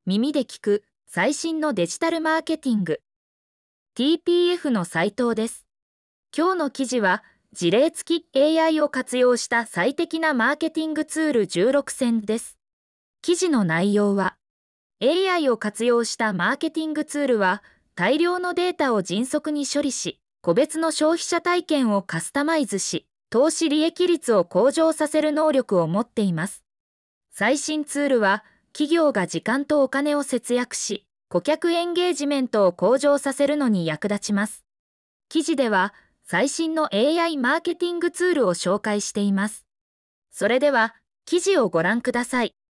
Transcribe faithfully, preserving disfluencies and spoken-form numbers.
耳で聞く最新のデジタルマーケティング ティーピーエフ の斉藤です。今日の記事は事例付き エーアイ を活用した最適なマーケティングツールじゅうろくせんです。記事の内容は エーアイ を活用したマーケティングツールは大量のデータを迅速に処理し、個別の消費者体験をカスタマイズし、投資利益率を向上させる能力を持っています。最新ツールは企業が時間とお金を節約し、顧客エンゲージメントを向上させるのに役立ちます。記事では最新の エーアイ マーケティングツールを紹介しています。それでは記事をご覧ください。